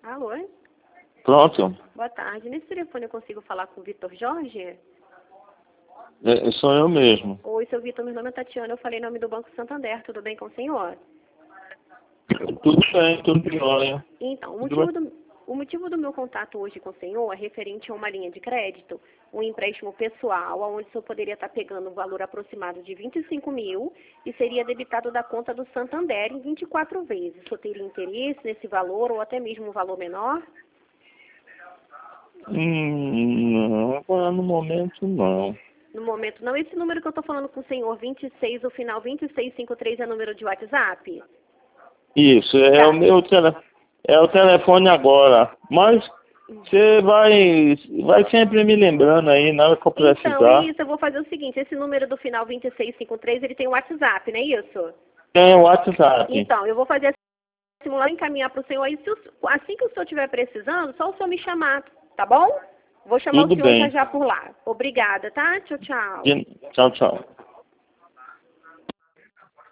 Alô? Pronto. Boa tarde. Nesse telefone eu consigo falar com o Vitor Jorge? Sou eu mesmo. Oi, seu Vitor, meu nome é Tatiana, eu falei em nome do Banco Santander, tudo bem com o senhor? Tudo bem, tudo de jóia. Então, o motivo do meu contato hoje com o senhor é referente a uma linha de crédito, um empréstimo pessoal, onde o senhor poderia estar pegando um valor aproximado de 25 mil e seria debitado da conta do Santander em 24 vezes. O senhor teria interesse nesse valor ou até mesmo um valor menor? Não, agora no momento não. No momento não. Esse número que eu estou falando com o senhor, 26, o final 2653 é número de WhatsApp? Isso, é Tá. o meu é o telefone agora. Mas você vai sempre me lembrando aí, na hora que eu Então, precisar. isso, eu vou fazer o seguinte, esse número do final 2653, ele tem o WhatsApp, não é isso? Tem o WhatsApp. Então, eu vou fazer esse simular e encaminhar para o senhor aí. Assim que o senhor estiver precisando, só o senhor me chamar, tá bom? Vou chamar Tudo o senhor já bem. já por lá. Obrigada, tá? Tchau, tchau. Tchau, tchau.